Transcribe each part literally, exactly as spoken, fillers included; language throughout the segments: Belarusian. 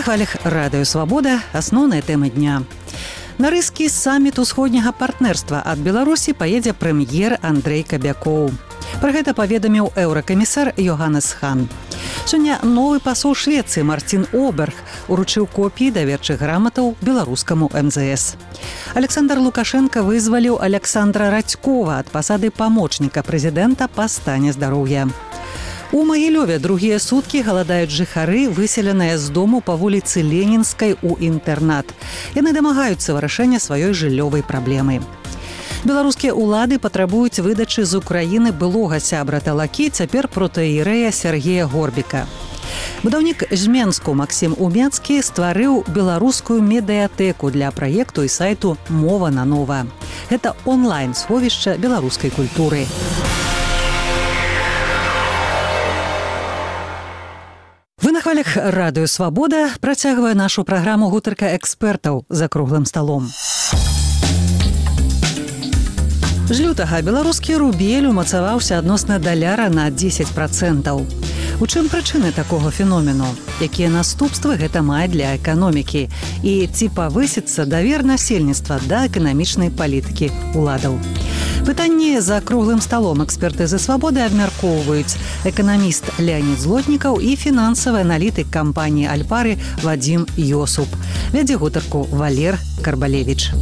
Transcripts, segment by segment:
на хвалях радыё «Свабода» асноўныя тэмы дня. На рыскі самміту усходняга партнерства ад Беларусі паедзе прэм'ер Андрэй Кабякоў. Пра гэта паведаміў еўракамісар Йоханнес Хан. Сёння новы пасол Швецыі Мартин Оберг уручыў копіі даверчых граматаў беларускаму эм зэ эс. Александр Лукашенко вызваліў Александра Радзькова ад пасады памочніка прэзідэнта па стане здароўя. У Магілёве другія суткі галадаюць жыхары, выселеныя з дому па вуліцы Ленінскай у інтэрнат. Яны дамагаюцца вырашэння сваёй жыллёвай праблемы. Беларускія ўлады патрабуюць выдачы з Украіны былога сябра Талакі, цяпер протаірэя Сергея Горбіка. Будаўнік з Менску Максім Умецкі стварыў беларускую медыятэку для праекту і сайту «Мова на нова». Гэта онлайн-сховішча беларускай культуры. Вы на хвалях радыё «Свабода» працягвае нашу праграму гутарка экспертаў за круглым сталом. З лютага беларускі рубель умацаваўся адносна даляра на дзесяць працэнтаў. У чым прычыны такога феномену? Якія наступствы гэта мае для эканомікі? І ці павысіцца давер насельніцтва да эканамічнай палітыкі ўладаў? Пытанні за круглым сталом экспертызы «Свабоды» абмяркоўваюць эканаміст Леонид Злотнікаў і фінансавы аналітык кампаніі «Альпары» Вадзім Йосуп. Вядзе гутарку Валер Карбалевіч.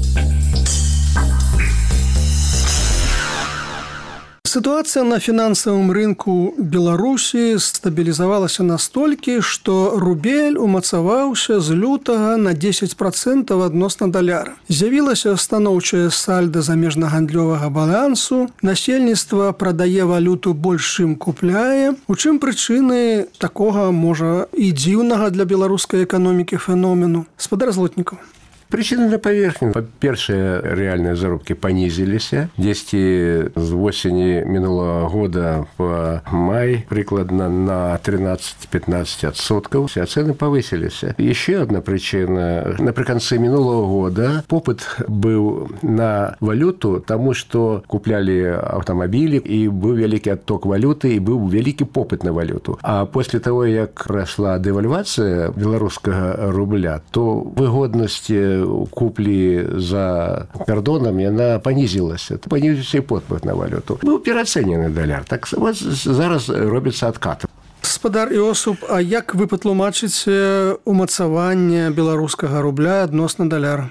Ситуация на финансовом рынку Беларуси стабилизовалась настолько, что рубель умацаваўся з лютага на дзесяць працэнтаў адносна даляра. З'явілася станоўчае сальда замежнагандлёвага балансу, насельніцтва прадае валюту больш, чым купляе. У чым прычыны такога, можа, і дзіўнага для беларускай эканомікі феномену? Спадар Злотнікаў. Причины на поверхні. Па-першае, рэальныя заробкі панізіліся. Дзесьці з восені мінулага года по май прыкладна на тринадцать-пятнадцать адсоткаў, а цены павысіліся. Еще одна причина. Напрыканцы мінулага года попыт быў на валюту, таму што куплялі аўтамабілі, і быў вялікі адток валюты, і быў вялікі попыт на валюту. А после того, як прайшла дэвальвацыя беларускага рубля, то выгоднасці куплі за кордоном, яна панізілася. Панізіўся і попыт на валюту. Быў пераацэнены даляр. Так вот зараз робіцца адкат. Спадар Йосуп, а як вы патлумачыце умацаванне беларускага рубля адносна даляра?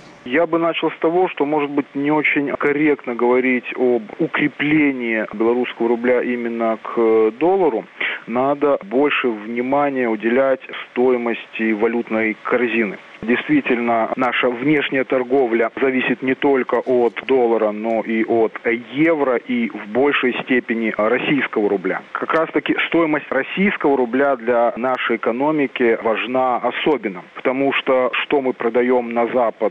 Я бы начал с того, что, может быть, не очень корректно говорить об укреплении белорусского рубля именно к доллару. Надо больше внимания уделять стоимости валютной корзины. Действительно, наша внешняя торговля зависит не только от доллара, но и от евро, и в большей степени российского рубля. Как раз-таки стоимость российского рубля для нашей экономики важна особенно, потому что что мы продаем на Запад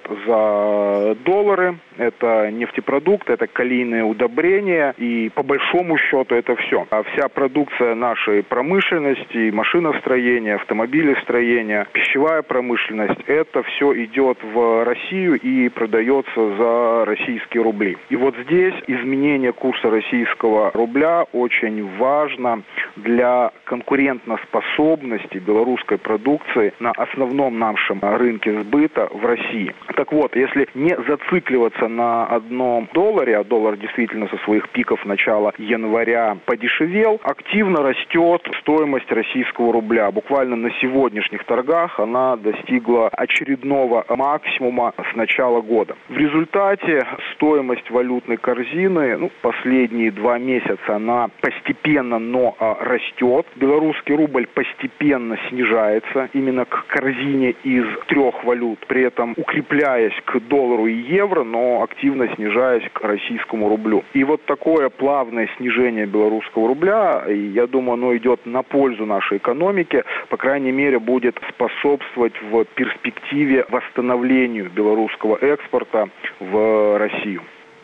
за доллары, это нефтепродукты, это калийные удобрения, и по большому счету это все. А вся продукция нашей промышленности, машиностроения, автомобилестроения, пищевая промышленность, это все идет в Россию и продается за российские рубли. И вот здесь изменение курса российского рубля очень важно для конкурентоспособности белорусской продукции на основном нашем рынке сбыта в России. Так вот, если не зацикливаться на одном долларе, а доллар действительно со своих пиков начала января подешевел, активно растет стоимость российского рубля. Буквально на сегодняшних торгах она достигла очередного максимума с начала года. В результате стоимость валютной корзины, ну, последние два месяца она постепенно, но а, растет. Белорусский рубль постепенно снижается именно к корзине из трех валют, при этом укрепляясь к доллару и евро, но активно снижаясь к российскому рублю. И вот такое плавное снижение белорусского рубля, я думаю, оно идет на пользу нашей экономике, по крайней мере, будет способствовать в перспективе восстановлению белорусского экспорта в Россию.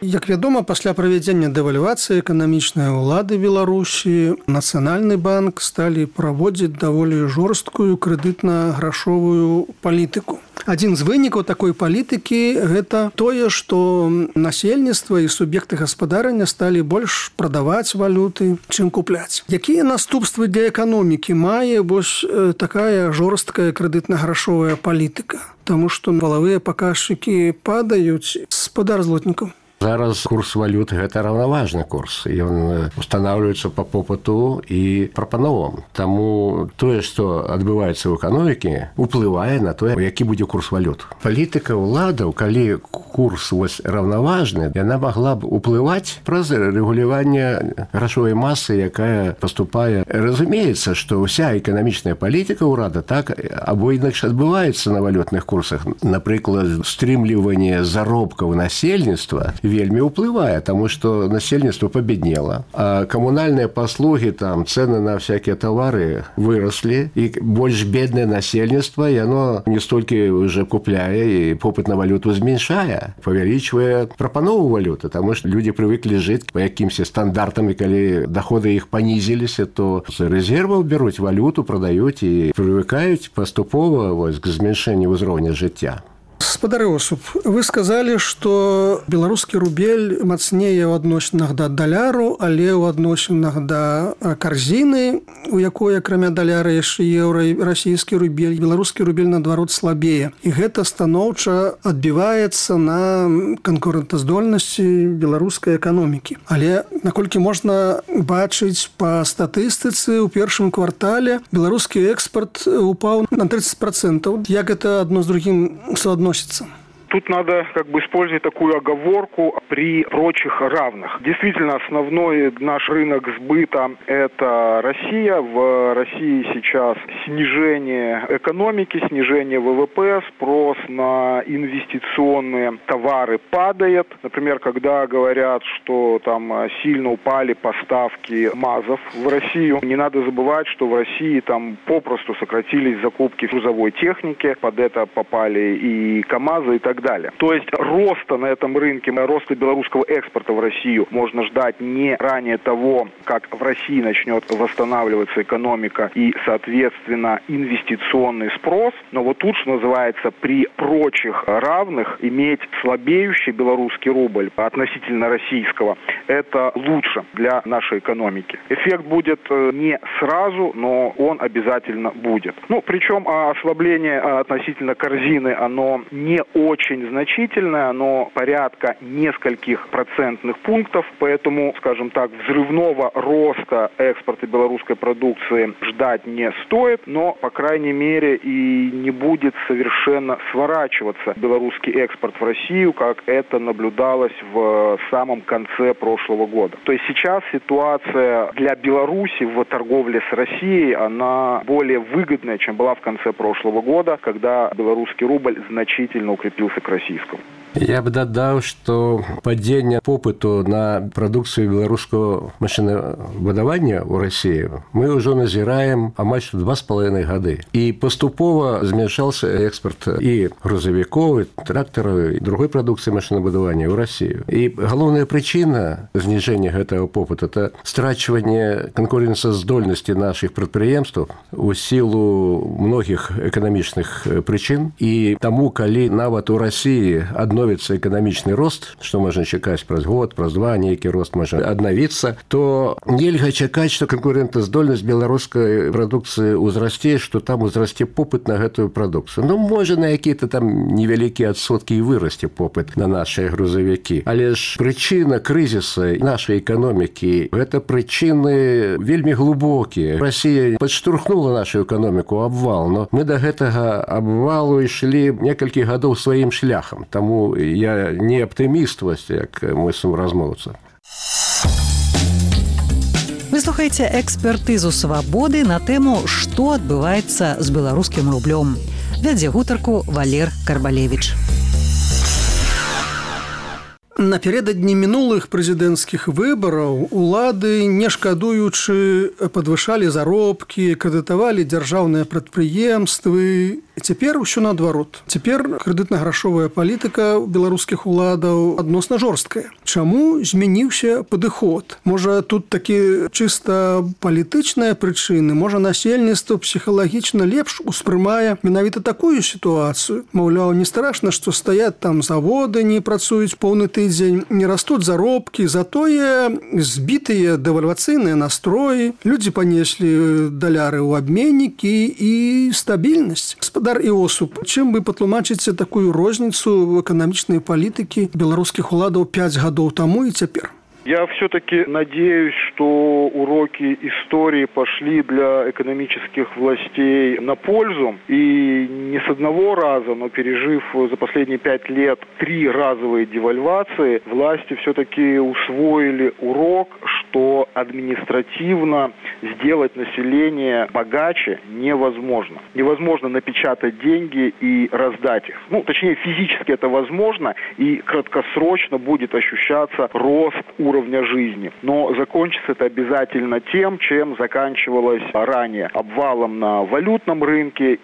Як вядома, пасля правядзення дэвальвацыі эканамічнай улады Беларусі Нацыянальны банк сталі праводзіць даволі жорсткую крэдытна-грашовую палітыку. Адзін з вынікаў такой палітыкі – гэта тое, што насельніцтва і суб'екты гаспадарання сталі больш прадаваць валюты, чым купляць. Якія наступствы для эканомікі мае вось такая жорсткая крэдытна-грашовая палітыка? Таму што валавыя паказчыкі падаюць. Спадар Злотнікаў. Зараз курс валют – гэта раўнаважны курс. Ён устанаўліваецца па попыту і прапановам. Таму тое, што адбываецца ў эканомікі, уплывае на тое, які будзе курс валют. Палітыка ўладаў, калі курс вось раўнаважны, яна магла б уплываць праз рэгуляванне грашовай масы, якая паступае. Разумеецца, што ўся эканамічная палітыка ўрада так або інакш адбываецца на валютных курсах. Напрыклад, стрымліванне заробкаў насельніцтва вельмі ўплывае, таму што насельніцтва пабеднела, а камунальныя паслугі, там цэны на всякія тавары выраслі, і больш беднае насельніцтва, яно не столькі уже купляе, і попыт на валюту зменшае, павялічвае прапанову валюты, таму што людзі прывыклі жыць па якімся стандартам, і калі даходы іх панізіліся, то з рэзерваў бяруць валюту, прадаюць і прывыкаюць паступова вось к зменшэнню ўзроўня жыцця. Спадар Осуп, вы сказалі, што беларускі рубель мацнее ў адносінах да даляру, але ў адносінах да карзіны, у якой, акрамя даляра, яшчэ еўра і расійскі рубель, беларускі рубель, наадварот, слабее. І гэта станоўча адбіваецца на канкурэнтаздольнасці беларускай эканомікі. Але, наколькі можна бачыць па статыстыцы, у першым квартале беларускі экспарт упаў на тридцать процентов. Як гэта адно з другім суадносіцца? Тут надо как бы использовать такую оговорку при прочих равных. Действительно, основной наш рынок сбыта – это Россия. В России сейчас снижение экономики, снижение ВВП, спрос на инвестиционные товары падает. Например, когда говорят, что там сильно упали поставки МАЗов в Россию, не надо забывать, что в России там попросту сократились закупки грузовой техники, под это попали и КАМАЗы и так далее. Далее. То есть роста на этом рынке, роста белорусского экспорта в Россию можно ждать не ранее того, как в России начнет восстанавливаться экономика и, соответственно, инвестиционный спрос. Но вот тут, что называется, при прочих равных иметь слабеющий белорусский рубль относительно российского, это лучше для нашей экономики. Эффект будет не сразу, но он обязательно будет. Ну, причем ослабление относительно корзины, оно не очень значительное, оно порядка нескольких процентных пунктов, поэтому, скажем так, взрывного роста экспорта белорусской продукции ждать не стоит, но, по крайней мере, и не будет совершенно сворачиваться белорусский экспорт в Россию, как это наблюдалось в самом конце прошлого года. То есть сейчас ситуация для Беларуси в торговле с Россией, она более выгодная, чем была в конце прошлого года, когда белорусский рубль значительно укрепился к российскому. Я бы дадаў, што падзенне попыту на прадукцыю беларускага машынабудавання ў Расіі мы ўжо назіраем амаль што два з паловай гады. І паступова змяншаўся экспарт і грузавікоў, і трактараў, і другой прадукцыі машынабудавання ў Расію. І галоўная прычына зніжэння гэтага попыту – это страчванне канкурэнцаздольнасці нашых прадпрыемстваў у сілу многіх эканамічных прычын. І таму, калі нават у Расіі адно эканамічны рост, што можна чакаць праз год, праз два, нейкі рост можа аднавіцца, то нельга чакаць, што канкурэнтаздольнасць беларускай прадукцыі ўзрасце, што там узрасце попыт на гэтую прадукцыю. Ну, можа, на якія-то там невялікія адсоткі і вырасце попыт на нашыя грузавікі. Але ж прычына крызіса нашай эканомікі – гэта прычыны вельмі глыбокія. Расія падштурхнула нашу эканоміку абвал, но мы да гэтага абвалу ішлі некалькі гадоў сваім шляхам. Таму я не аптыміст, як мой сумразмоўца. Вы слухаеце экспертызу «Свабоды» на тэму «Што адбываецца з беларускім рублём». Вядзе гутарку Валер Карбалевіч. Напярэдадні мінулых прэзідэнцкіх выбараў улады, не шкадуючы, падвышалі заробкі, крэдытавалі дзяржаўныя прадпрыемствы Цяпер усё наадварот. Цяпер крэдытна-грашовая палітыка беларускіх уладаў адносна жорсткая. Чаму змяніўся падыход? Можа, тут такі чыста палітычныя прычыны, можа, насельніцтва псіхалагічна лепш успрымае менавіта такую сітуацыю. Маўляў, не страшна, што стаять там заводы, не працуюць поўны тыдзень, не растуць заробкі, затое збітыя дэвальвацыйныя настроі, людзі панеслі даляры ў абменнікі і стабільнасць. Гаспадар Іосуп, чым вы патлумачыце такую розніцу в эканамічнай палітыкі беларускіх уладаў пяць гадоў таму і цяпер? Я все-таки надеюсь, что уроки истории пошли для экономических властей на пользу. И не с одного раза, но пережив за последние пять лет три разовые девальвации, власти все-таки усвоили урок, что административно сделать население богаче невозможно. Невозможно напечатать деньги и раздать их. Ну, точнее, физически это возможно, и краткосрочно будет ощущаться рост уровня уровня жизни. Но закончится это обязательно тем, чем заканчивалось ранее. Обвалом на валютном рынке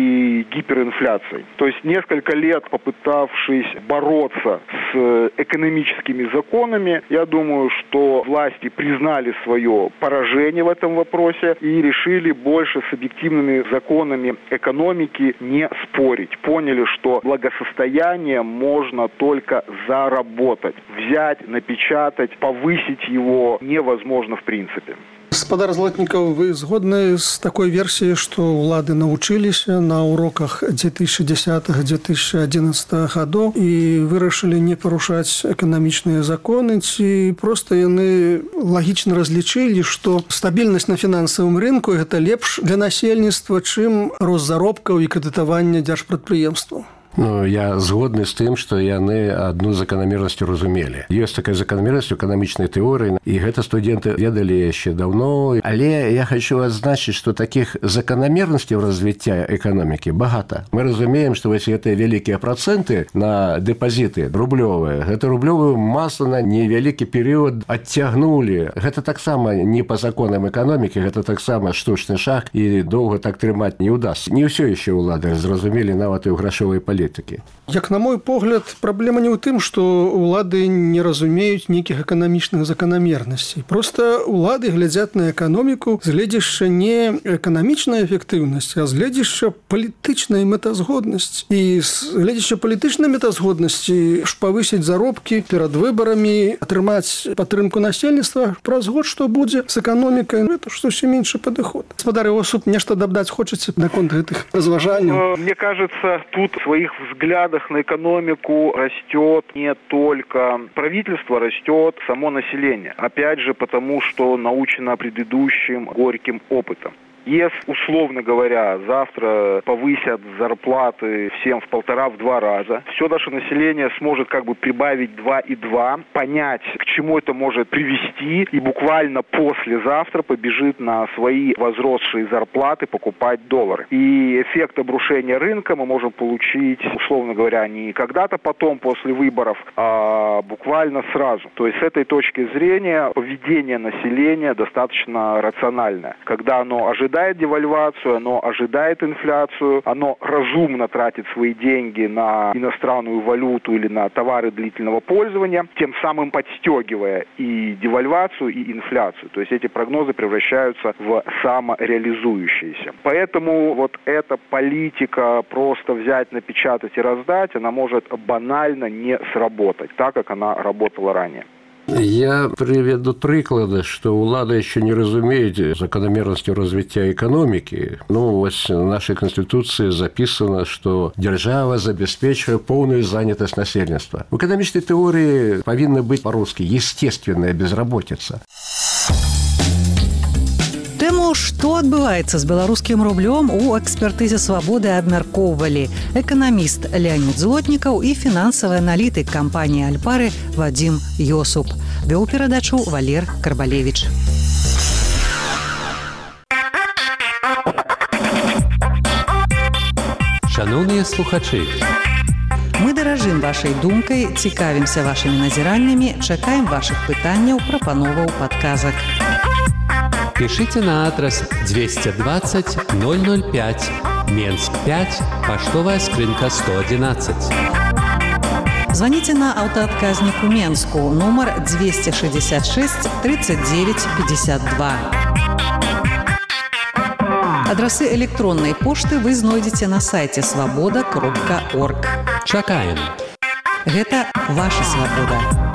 и гиперинфляцией. То есть несколько лет попытавшись бороться с экономическими законами, я думаю, что власти признали свое поражение в этом вопросе и решили больше с объективными законами экономики не спорить. Поняли, что благосостояние можно только заработать. Взять, напечатать, повысить его невозможно в принципе. Гаспадар Злотнікаў, вы згодны з такой версіяй, што ўлады навучыліся на уроках две тысячи десятого - две тысячи одиннадцатого гадоў і вырашылі не парушаць эканамічныя законы, ці проста яны лагічна разлічылі, што стабільнасць на фінансавым рынку гэта лепш для насельніцтва, чым рост заробкаў і крэдытавання дзяржпрадпрыемстваў? Ну, я згодны з тым, што яны адну заканамернасць разумелі. Ёсць такая заканамернасць у эканамічнай тэорыі, і гэта студэнты ведалі яшчэ даўно. Але я хочу адзначыць, што такіх заканамернасцяў развіцця эканомікі багата. Мы разумеем, што вось гэтыя вялікія працэнты на дэпазіты рублёвыя, гэта рублёвую масу на невялікі перыяд адцягнулі. Гэта таксама не па законам эканомікі, гэта таксама штучны шаг, і доўга так трымаць не ўдасся. Не ўсё яшчэ ўлады зразумелі нават і ў грашовай палітыцы. Як на мой погляд, праблема не ў тым, што ўлады не разумеюць нейкіх эканамічных заканамернасцей. Проста ўлады глядзяць на эканоміку з гледзяшча не эканамічнай эфектыўнасці, а з гледзяшча палітычнай мэтазгоднасці. І з гледзяшча палітычнай мэтазгоднасці ж павысіць заробкі перад выбарамі, атрымаць падтрымку насельніцтва. Праз год што будзе з эканомікай, гэта ж зусім іншы падыход. Гаспадар Іосуп, нешта дадаць хочаце наконт гэтых разважанняў? Мне кажется, тут своих взглядах на экономику растет не только правительство, растет само население. Опять же, потому что научено предыдущим горьким опытом. Если, условно говоря, завтра повысят зарплаты всем в полтора, в два раза, все наше население сможет как бы прибавить два и два, понять, к чему это может привести, и буквально послезавтра побежит на свои возросшие зарплаты покупать доллары. И эффект обрушения рынка мы можем получить, условно говоря, не когда-то потом, после выборов, а буквально сразу. То есть с этой точки зрения поведение населения достаточно рациональное. Когда оно ожидает ожидает девальвацию, оно ожидает инфляцию, оно разумно тратит свои деньги на иностранную валюту или на товары длительного пользования, тем самым подстегивая и девальвацию, и инфляцию. То есть эти прогнозы превращаются в самореализующиеся. Поэтому вот эта политика просто взять, напечатать и раздать, она может банально не сработать, так как она работала ранее. Я приведу прыклады, што ўлада яшчэ не разумеюць заканамернасцю развіцця эканомікі. Ну, вось в нашай канстытуцыі запісана, што дзяржава забяспечвае поўную занятасць насельніцтва. У эканамічнай тэорыі павінна быць па-рускі естественная безработица. Тэму, што адбываецца з беларускім рублём, у экспертызе «Свабоды» абмяркоўвалі эканаміст Леонид Злотнікаў і фінансавы аналітык кампаніі «Альпары» Вадзім Йосуп. Вёў перадачу Валер Карбалевіч. Шановныя слухачы, мы даражым вашай думкай, цікавімся вашымі назіраннямі, чакаем вашых пытанняў, прапановаў, падказак. Пишите на адрес двести двадцать ноль ноль пять Менск пять, поштовая скрынка сто одиннадцать. Звоните на аўтаадказнік у Менску, нумар двести шестьдесят шесть тридцать девять пятьдесят два. Адрасы электронной пошты вы знойдзеце на сайце свабода кропка орг. Чакаем. Гэта ваша свабода.